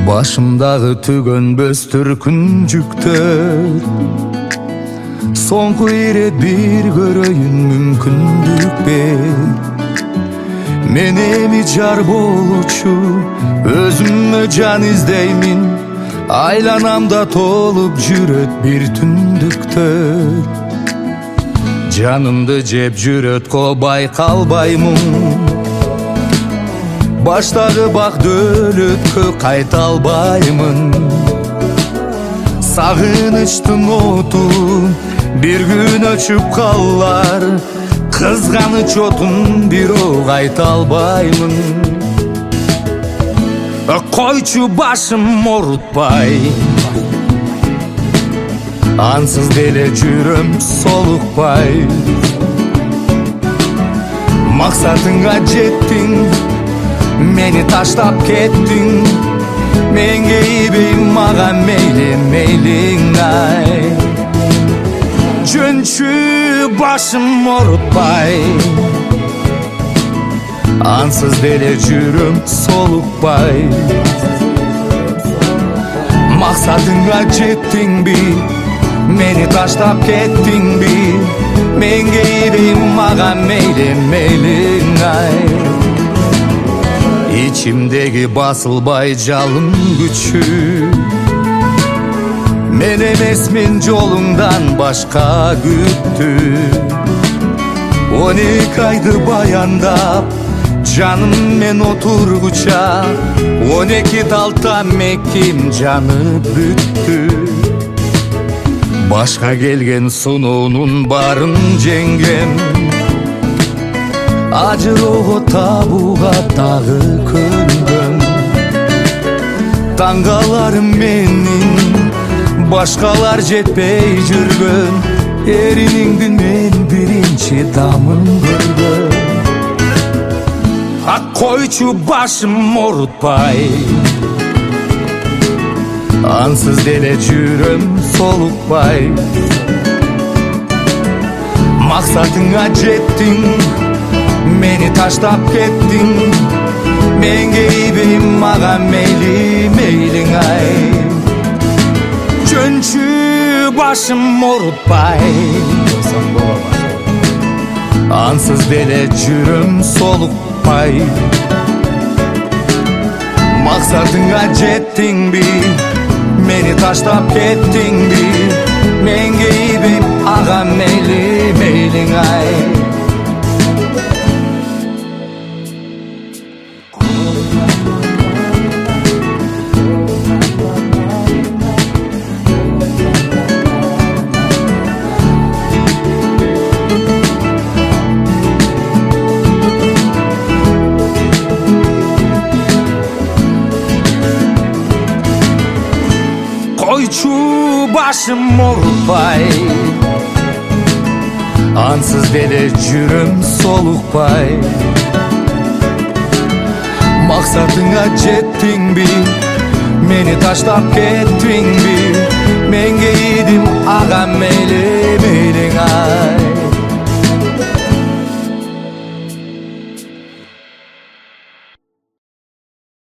Başımдағы түгөнбөс түркүнжүктөр соңку ирет бир көрөйүн мүмкүндүк бер. Мен эми жар болучу өзүмө жан издеймин, айланамда толуп жүрөт бир түндүктөр. Жанымды жеп жүрөт ко байкалбаймын, баштагы бак дөөлөткө кайта албаймын. Сагынычтын отун бир күн өчүп калар, кызганыч отун бирок айта албаймын. Койчу башым орутпай, ансыз деле жүрөм солукпай. Максатыңа жеттиң, мени таштап кеттиң. Менге ийбейм, мага мейли, мейлиң ай. Жөнчү башым орутпай, ансыз деле жүрөм солукпай. Максатыңа жеттиңби, мени таштап кеттиңби. Менге ийбейм, мага мейли, мейлиң ай. İçimdeki basılbay жалын күчү, мен эмесмин жолуңдан башка күттү. 12 айды баяндап, жаным мен отургуча, 12 талта меким жанып бүттү. Башка келген сыноонун барын жеңгем, ажыроо табууга дагы көнгөм. Таңгаларым менин башкалар жетпей жүргөн, эриниңдин мен биринчи дамын көргөн. Койчу башым орутпай, ансыз деле жүрөм солукпай. Максатыңа жеттиң, мени таштап кеттиң. Менге ийбейм, мага мейли, мейлиң ай. Жөнчү башым орутпай, ансыз деле жүрөм солукпай. Максатыңа жеттиңби, мени таштап кеттиңби. Менге ийбейм, ага мейли, мейлиң ай. Койчу башым орутпай, ансыз деле жүрөм солукпай. Максатыңа жеттиңби, мени таштап кеттиңби. Менге ийдим, ага мейли, мейлиң ай.